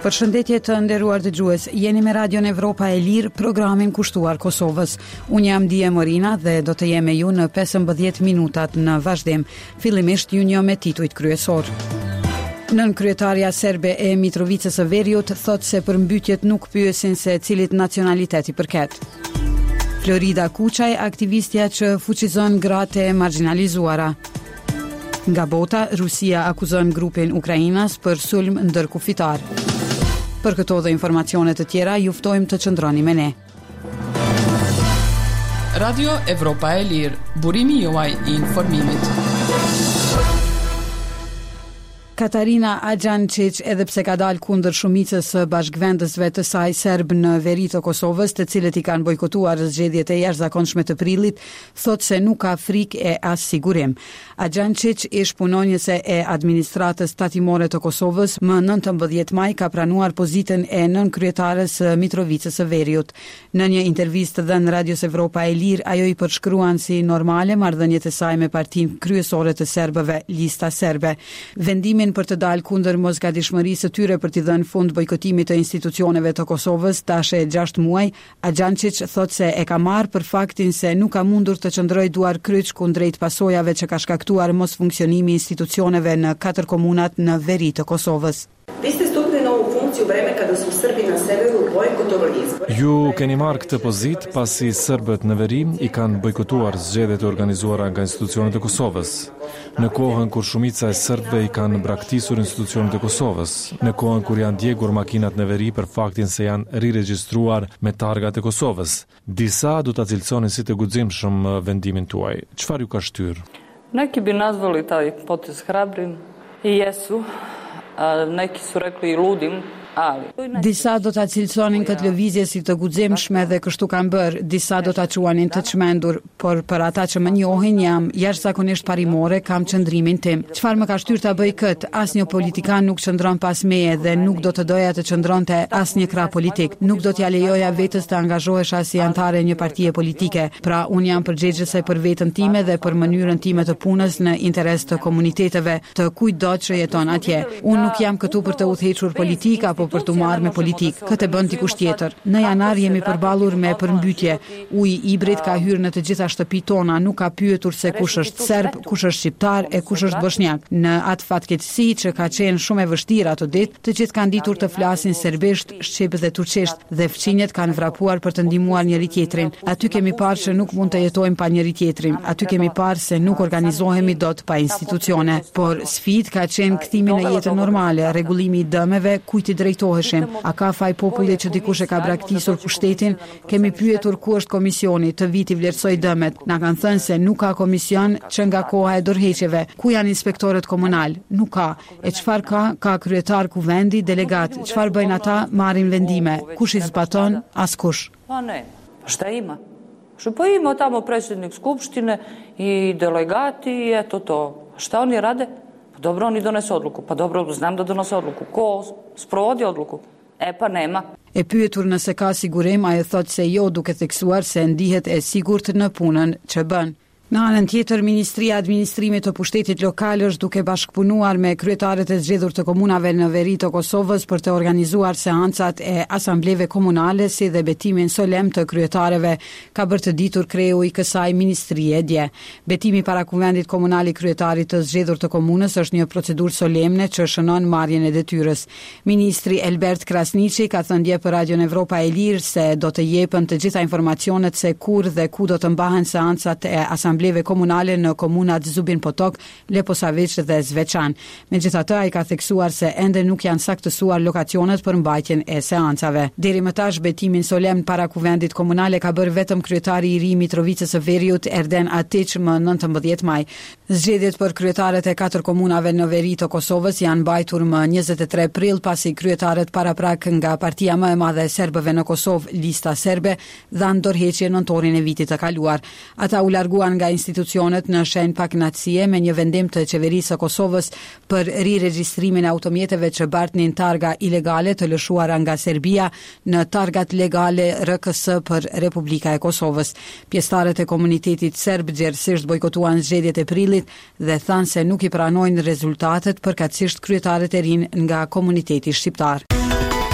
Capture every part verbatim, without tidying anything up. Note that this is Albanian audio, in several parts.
Përshëndetje të nderuar dëgjues, jeni me Radion Evropa e Lirë, programin kushtuar Kosovës. Unë jam Dije Morina dhe do të jem me ju në pesëmbëdhjetë minutat në vazhdim. Fillimisht ju njoh me titujt kryesor. Nën kryetaria serbe e Mitrovicës së Veriut thot se përmbytjet nuk pyesin se cilit nacionalitet i përket. Florida Kuçaj, aktivistja që fuqizon gratë e marginalizuara. Nga bota, Rusia akuzon grupin Ukrainas për sulm ndërkufitar. Për këto dhe informacione të tjera, ju ftojmë të qëndroni me ne. Radio Evropa e Lirë, burimi juaj i informimit. Katarina Agjancic, edhe pse ka dalë kundër shumicës së bashkëvendësve të saj serb në veri të Kosovës, të cilët i kanë bojkotuar zgjedhjet e jashtëzakonshme të prillit, thot se nuk ka frikë e as sigurim. Agjancic, ish punonjëse e administratës tatimore të Kosovës, më nëntëmbëdhjetë maj ka pranuar pozitën e nënkryetares së Mitrovicës së Veriut. Në një intervistë dhënë Radios Evropa e Lirë, ajo i përshkruan si normale marrëdhëniet e saj me partinë kryesore të serbëve, Lista Serbe. Vendimin për të dalë kundër mosgadishmërisë së tyre për t'i dhënë fund bojkotimit të institucioneve të Kosovës tash e gjashtë muaj, Agjancic thot se e ka marrë për faktin se nuk ka mundur të qëndrojë duar kryq kundrejt pasojave që ka shkaktuar mosfunksionimi i institucioneve në katër komunat në veri të Kosovës. Ju keni marrë këtë pozitë pasi serbët në veri i kanë bojkotuar zgjedhjet e organizuara nga institucionet e Kosovës. Në kohën kur shumica e serbëve i kanë braktisur institucionet e Kosovës, në kohën kur janë djegur makinat në veri për faktin se janë riregjistruar me targat e Kosovës. Disa do ta cilësonin si të guximshëm vendimin tuaj. Çfarë ju ka shtyrë? Neki bi nazvali taj potez hrabrim i jesu, a neki su rekli i ludim. Disa do ta cilësonin këtë lëvizje si të guximshme dhe kështu kanë bërë, disa do ta quanin të çmendur, por për ata që më njohin jam jashtëzakonisht parimore, kam qëndrimin tim. Çfarë më ka shtyrë ta bëj kët? Asnjë politikan nuk qëndron pas meje dhe nuk do të doja të qëndronte asnjë krah politik. Nuk do t'ja lejoja vetes të angazhohesha si antare një partie politike. Pra unë jam përgjegjëse për veten time dhe për mënyrën time të punës në interes të komuniteteve, të kujtdo që jeton atje. Unë nuk jam këtu për të udhëhequr politik apo për të marrë me politik. Këtë bën dikush tjetër. Në janar jemi përballur me përmbytje. Uji i ibrit ka hyrë në të gjitha shtëpitë tona, nuk ka pyetur se kush është serb, kush është shqiptar e kush është bosnjak. Në atë fatkeqësi që ka qenë shumë e vështirë ato ditë, të gjithë kanë ditur të flasin serbisht, shqip dhe turqisht dhe fqinjet kanë vrapuar për të ndihmuar njëri tjetrin. Aty kemi parë që nuk mund të jetojmë pa njëri tjetrin. Aty kemi parë se nuk organizohemi dot pa institucione. Por sfidë ka qenë kthimi në jetën normale, rregullimi i dëmeve, kujt i drejtoheshim. A ka faj populli që dikush e ka braktisur pushtetin? Kemi pyetur ku është komisioni të viti vlerësoj dëmet. Na kanë thënë se nuk ka komision që nga koha e dorëheqjeve. Ku janë inspektorët komunal? Nuk ka. E çfarë ka? Ka kryetar kuvendi, delegat. Çfarë bëjnë ata? Marrin vendime. Kush i zbaton? Askush. Pa ne. Šta ima? Što pa ima tamo predsjednik skupštine i delegati i eto to. Šta oni rade? Dobro, oni donese odluku. Pa dobro, znam da donose odluku. Ko sprovodi odluku? E pa nema. E pyetur nëse ka sigurim, ajo thot se jo, duke theksuar se ndihet e sigurt në punën që bën. Në anën tjetër, Ministria e Administrimit të Pushtetit Lokal është duke bashkëpunuar me kryetarët e zgjedhur të komunave në veri të Kosovës për të organizuar seancat e asambleve komunale si dhe betimin solem të kryetarëve, ka bërë të ditur kreu i kësaj ministrie dje. Betimi para kuvendit komunal i kryetarit të zgjedhur të komunës është një procedurë solemne që shënon marrjen e detyrës. Ministri Elbert Krasniqi ka thënë dje për Radion Evropa e Lirë se do të jepen të gjitha informacionet se kur dhe ku do të mbahen seancat e asambleve asambleve komunale në komunat Zubin Potok, Leposavić dhe Zveçan. Megjithatë, ai ka theksuar se ende nuk janë saktësuar lokacionet për mbajtjen e seancave. Deri më tash betimin solemn para kuvendit komunale ka bërë vetëm kryetari i ri i Mitrovicës së Veriut, Erden Atiç, më nëntëmbëdhjetë maj. Zgjedhjet për kryetarët e katër komunave në veri të Kosovës janë mbajtur më njëzet e tre prill, pasi kryetarët paraprak nga partia më e madhe e serbëve në Kosovë, Lista Serbe, dhanë dorëheqje nëntorin e vitit të kaluar. Ata u larguan nga institucionet në shenjë pakënaqësie me një vendim të qeverisë së Kosovës për riregjistrimin e automjeteve që bartnin targa ilegale të lëshuara nga Serbia në targat legale R K S për Republika e Kosovës. Pjesëtarët e komunitetit serb gjerësisht bojkotuan zgjedhjet e prillit dhe thanë se nuk i pranojnë rezultatet, përkatësisht kryetarët e rinj nga komuniteti shqiptar.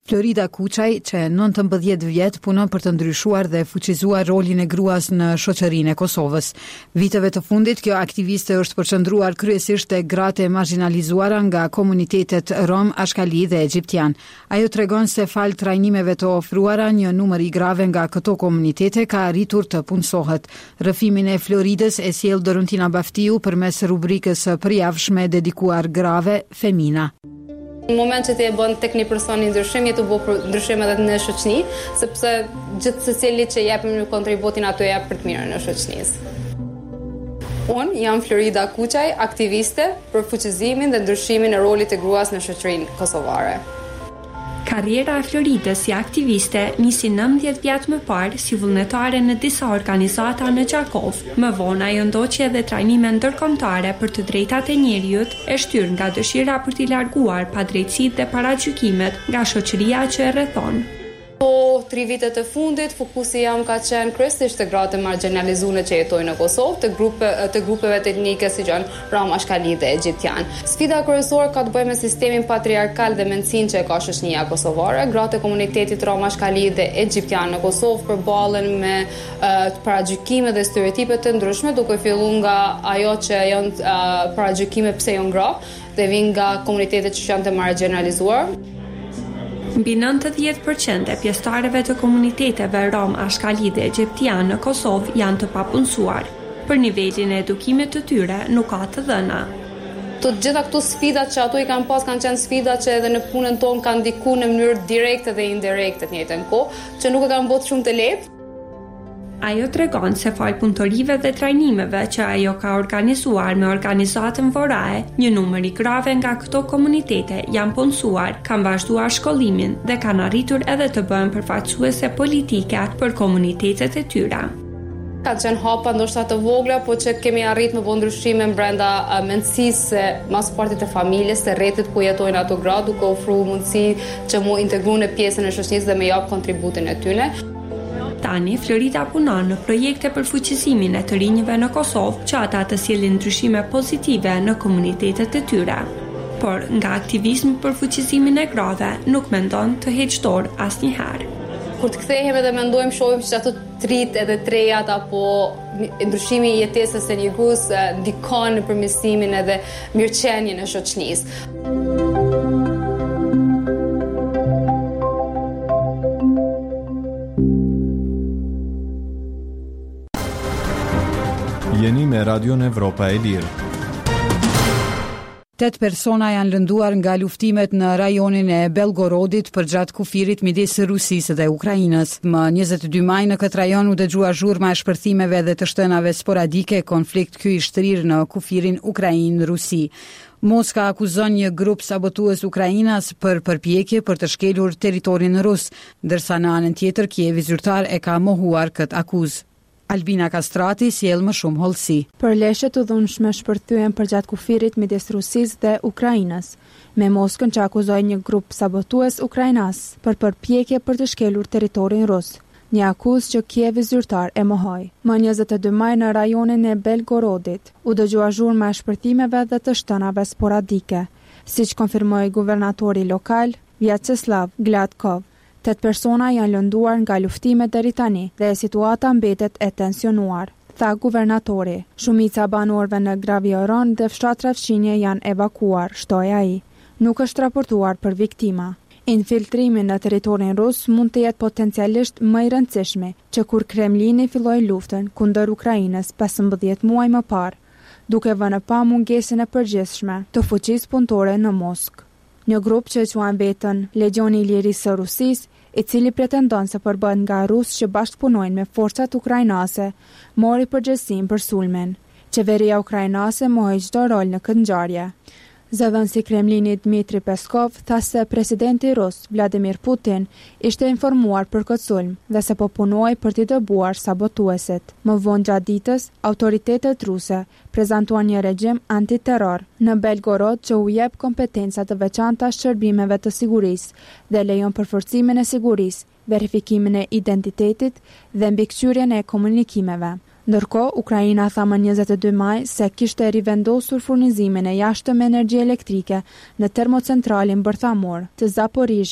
Florida Kuçaj, që e nëntëmbëdhjetë vjet punon për të ndryshuar dhe fuqizuar rolin e gruas në shoqërinë e Kosovës. Viteve të fundit, kjo aktiviste është përqendruar kryesisht te gratë e marginalizuara nga komunitetet rom, ashkali dhe egjiptian. Ajo tregon se fal trajnimeve të ofruara, një numër i grave nga këto komunitete ka arritur të punësohet. Rrëfimin e Floridës e sjell Dorontina Baftiu përmes rubrikës së përjavshme dedikuar grave Femina. Në moment që ti e bën tek një person një ndryshim, je të bëu ndryshim edhe në shoqëni, sepse gjithë secili që japim në kontributin ato jap për të mirën e shoqënisë. Unë jam Florida Kuçaj, aktiviste për fuqizimin dhe ndryshimin e rolit të gruas në shoqërinë kosovare. Karriera e Floridës si aktiviste nisi nëntëdhjetë vjet më parë si vullnetare në disa organizata në Gjakov. Më vonë ajo ndoqi edhe trajnime ndërkombëtare për të drejtat e njerëzit, e shtyr nga dëshira për t'i larguar padrejtësitë dhe paragjykimet nga shoqëria që e rrethon. Po tri vitet e fundit, fokusi jam ka qenë kryesisht të gratë marginalizuar që jetojnë në Kosovë, të grupe të grupeve të etnike si janë rom, ashkali dhe egjiptian. Sfida kryesore ka të bëjë me sistemin patriarkal dhe mendsinë që e ka shoqënia kosovare. Gratë e komunitetit rom, ashkali dhe egjiptian në Kosovë përballen me uh, paragjykime dhe stereotipe të ndryshme, duke filluar nga ajo që janë uh, paragjykime pse janë gra dhe vijnë nga komunitetet që janë të marginalizuar. Mbi nëntëdhjetë përqind e pjesëtarëve të komuniteteve rom, ashkali dhe egjiptian në Kosovë janë të papunësuar. Për nivelin e edukimit të tyre nuk ka të dhëna. Të gjitha këto sfidat që ato i kanë pas kanë qenë sfida që edhe në punën tonë kanë ndikuar në mënyrë direkte dhe indirekte të njëjtën kohë, që nuk e kanë bërë shumë të lehtë. Ajo tregon se fal punëtorive dhe trajnimeve që ajo ka organizuar me organizatën Vorae, një numër i grave nga këto komunitete janë punësuar, kanë vazhduar shkollimin dhe kanë arritur edhe të bëhen përfaqësuese politike për komunitetet e tyre. Ka qenë hapa ndoshta të vogla, po që kemi arrit me bë ndryshime brenda uh, mendësisë mas partit të familjes, të rrjetit ku jetojnë ato gra, duke ofruar mundësi që mu integruar në pjesën e shoqënisë dhe me jap kontributin e tyre. Tani, Florida punon në projekte për fuqizimin e të rinjve në Kosovë, që ata të sjellin ndryshime pozitive në komunitetet e tyre. Por nga aktivizmi për fuqizimin e grave nuk mendon të heqë dorë asnjëherë. Kur të kthehemi dhe mendojmë, shohim që ato trit edhe trejat apo ndryshimi i jetesës së një gruas ndikon në përmirësimin edhe mirëqenien e shoqënisë. Jeni me Radion Evropa e Lirë. Tet persona janë lënduar nga luftimet në rajonin e Belgorodit përgjatë kufirit midis Rusisë dhe Ukrainës. Më njëzet e dy maj në këtë rajon u dëgjua zhurma e shpërthimeve dhe të shtënave sporadike, konflikt ky i shtrirë në kufirin Ukrainë-Rusi. Moska akuzon një grup sabotues Ukrainas për përpjekje për të shkelur territorin rus, ndërsa në anën tjetër Kievi zyrtar e ka mohuar këtë akuzë. Albina Kastrati sjell më shumë hollësi. Përleshje të dhunshme shpërthyen përgjatë kufirit midis Rusisë dhe Ukrainës, me Moskën që akuzoi një grup sabotues ukrainas për përpjekje për të shkelur territorin rus, një akuzë që Kievi zyrtar e mohoi. Më njëzet e dy maj në rajonin e Belgorodit u dëgjua zhurma e shpërthimeve dhe të shtënave sporadike, siç konfirmoi guvernatori lokal Vyacheslav Gladkov. Tet persona janë lënduar nga luftimet deri tani dhe situata mbetet e tensionuar, tha guvernatori. Shumica banorëve në Gravioron dhe fshatra fqinje janë evakuar, shtoi ai. Nuk është raportuar për viktima. Infiltrimi në territorin rus mund të jetë potencialisht më i rëndësishmi që kur Kremlini filloi luftën kundër Ukrainës pesëmbëdhjetë muaj më parë, duke vënë pa mungesën e përgjithshme të fuqisë punëtore në Moskë. Një grup që quan veten Legioni i Lirisë së Rusisë, i cili pretendon se përbën nga rusë që bashkëpunojnë me forcat ukrainase, mori përgjegjësinë për sulmen. Qeveria ukrainase mohoi çdo rol në këtë ngjarje. Zëdhënësi i Kremlinit Dmitri Peskov tha se presidenti rus Vladimir Putin ishte informuar për këtë sulm dhe se po punoi për t'i dëbuar sabotuesit. Më vonë gjatë ditës, autoritetet ruse prezantuan një regjim antiterror në Belgorod që u jep kompetenca të veçanta shërbimeve të sigurisë dhe lejon përforcimin e sigurisë, verifikimin e identitetit dhe mbikëqyrjen e komunikimeve. Ndërkohë, Ukraina tha më njëzet e dy maj se kishte rivendosur furnizimin e jashtëm energji elektrike në termocentralin bërthamor të Zaporizhjas,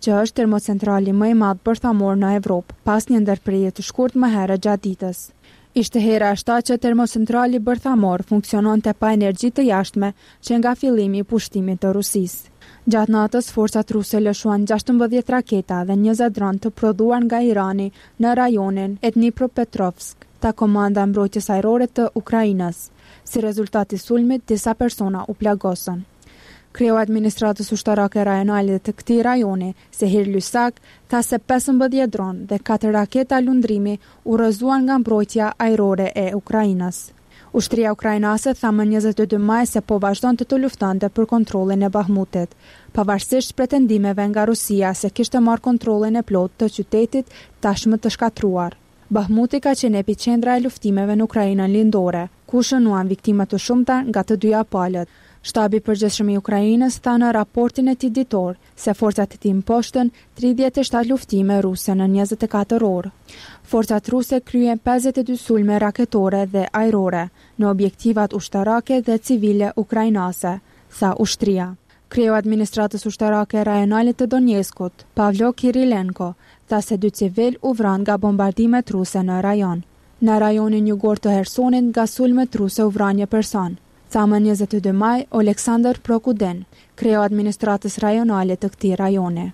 që është termocentrali më i madh bërthamor në Evropë, pas një ndërprerje të shkurtë më herët gjatë ditës. Ishte hera e shtatë që termocentrali bërthamor funksiononte pa energji të jashtme që nga fillimi i pushtimit të Rusisë. Gjatë natës, forcat ruse lëshuan gjashtëmbëdhjetë raketa dhe njëzet dronë të prodhuar nga Irani në rajonin Dnipropetrovsk, ta komanda mbrojtjes ajrore të Ukrainës. Si rezultat i sulmit, disa persona u plagosën. Kreu administratës ushtarake rajonale të këtij rajoni, Sehir Lysak, tha se pesëmbëdhjetë dronë dhe katër raketa lundrimi u rrëzuan nga mbrojtja ajrore e Ukrainës. Ushtria ukrainase tha më njëzet e dy maj se po vazhdon të të luftonte për kontrollin e Bahmutit, pavarësisht pretendimeve nga Rusia se kishte marrë kontrollin e plotë të qytetit tashmë të shkatruar. Bahmuti ka qenë epicendra e luftimeve në Ukrainën lindore, ku shënuan viktima të shumta nga të dyja palët. Shtabi i përgjithshëm i Ukrainës tha në raportin e tij ditor se forcat e tij mposhtën tridhjetë e shtatë luftime ruse në njëzet e katër orë. Forcat ruse kryen pesëdhjetë e dy sulme raketore dhe ajrore në objektivat ushtarake dhe civile ukrainase, tha ushtria. Kreu administratës ushtarake rajonale të Donjeskut, Pavlo Kirilenko, tha se dy civil u vran nga bombardimet ruse në rajon. Në rajonin jugor të Hersonit nga sulmet ruse u vran një person. Tha më njëzet e dy maj, Oleksandr Prokuden, kreu administratës rajonale të këtij rajoni.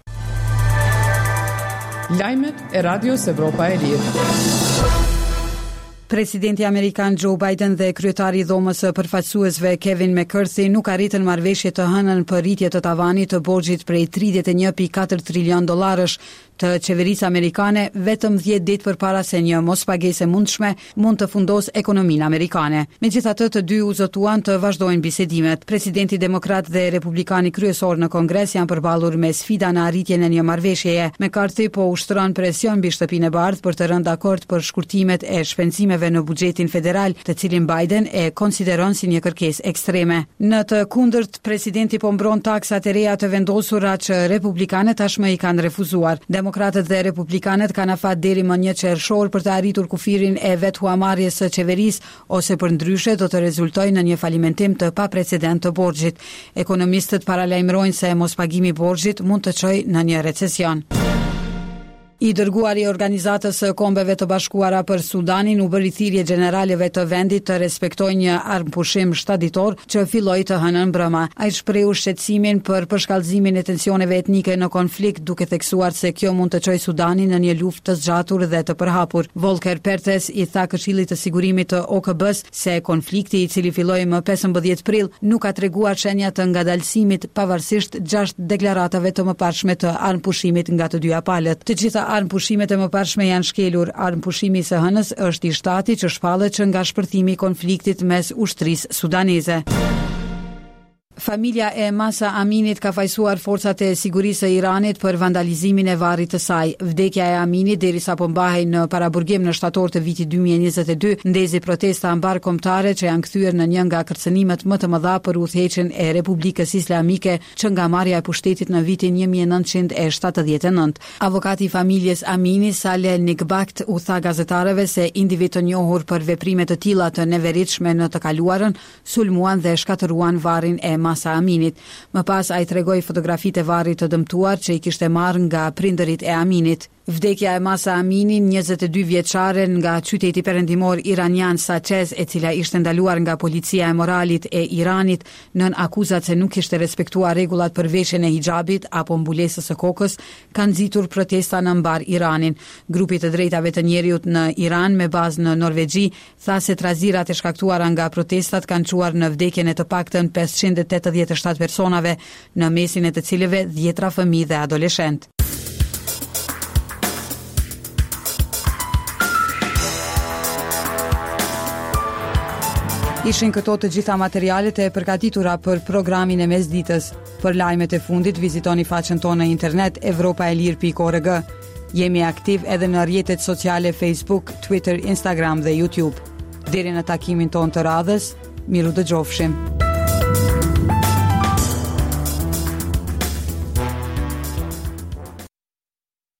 Lajmet e Radios Evropa e Lirë. Presidenti Amerikan Joe Biden dhe kryetari i dhomës së përfaqësuesve Kevin McCarthy nuk arritën marrëveshje të hënën për rritje të tavanit të borxhit prej tridhjetë e një pikë katër trilion dollarësh të qeverisë amerikane vetëm dhjetë ditë përpara se një mospagesë e mundshme mund të fundos ekonominë amerikane. Megjithatë, të dy u zotuan të vazhdojnë bisedimet. Presidenti demokrat dhe republikani kryesor në Kongres janë përballur me sfida në arritjen e një marrëveshjeje. McCarthy po ushtron presion mbi Shtëpinë e Bardhë për të rënë dakord për shkurtimet e shpenzimeve në buxhetin federal, të cilin Biden e konsideron si një kërkesë ekstreme. Në të kundërt, presidenti po mbron taksat e reja të vendosura që republikanët tashmë i kanë refuzuar. Demokratët dhe republikanët kanë afat deri më një qershor për të arritur kufirin e vethuamarrjes së qeverisë, ose për ndryshe do të rezultojë në një falimentim të paprecedent të borxhit. Ekonomistët paralajmërojnë se mospagimi i borxhit mund të çojë në një recesion. I dërguari i Organizatës së Kombeve të Bashkuara për Sudanin u bëri thirrje gjeneralëve të vendit të respektojnë një armpushim shtaditor që filloi të hënën mbrëmë. Ai shprehu shqetësimin për përshkallëzimin e tensioneve etnike në konflikt, duke theksuar se kjo mund të çojë Sudanin në një luftë të zgjatur dhe të përhapur. Volker Perthes i tha Këshillit të Sigurimit të O K B-s se konflikti, i cili filloi më pesëmbëdhjetë prill, nuk ka treguar shenja të ngadalësimit pavarësisht gjashtë deklaratave të mëparshme të armpushimit nga të dyja palët. Të gjitha armpushimet e mëparshme janë shkelur. Armpushimi i së hënës është i shtati që shpallet që nga shpërthimi i konfliktit mes ushtrisë sudaneze. Familja e Masa Aminit ka fajsuar forcat e sigurisë së Iranit për vandalizimin e varrit të saj. Vdekja e Aminit derisa po mbahej në paraburgim në shtator të vitit dy mijë e njëzet e dy, ndezi protesta mbar kombëtare që janë kthyer në një nga kërcënimet më të mëdha për udhëheqjen e Republikës Islamike që nga marrja e pushtetit në vitin një mijë e nëntëqind e shtatëdhjetë e nëntë. Avokati i familjes Amini, Saleh Nikbakt, u tha gazetarëve se individ të njohur për veprime të tilla të neveritshme në të kaluarën sulmuan dhe shkatëruan varrin e Masa Aminit. Më pas ai tregoi fotografitë e varrit të dëmtuar që i kishte marrë nga prindërit e Aminit. Vdekja e Masa Aminin, njëzet e dy vjeçare nga qyteti perëndimor iranian Sachez, e cila ishte ndaluar nga policia e moralit e Iranit nën akuzat se nuk kishte respektuar rregullat për veshjen e hijabit apo mbulesës së kokës, kanë nxitur protesta në mbar Iranin. Grupi të drejtave të njerëzit në Iran me bazë në Norvegji tha se trazirat e shkaktuara nga protestat kanë çuar në vdekjen e të paktën pesëqind e tetëdhjetë e shtatë personave, në mesin e të cilëve dhjetra fëmijë dhe adoleshentë. Ishin këto të gjitha materialet e përgatitura për programin e mesditës. Për lajmet e fundit vizitoni faqen tonë në internet evropaelir pikë org. Jemi aktiv edhe në rrjetet sociale Facebook, Twitter, Instagram dhe YouTube. Deri në takimin tonë të radhës, miru dëgjofshim.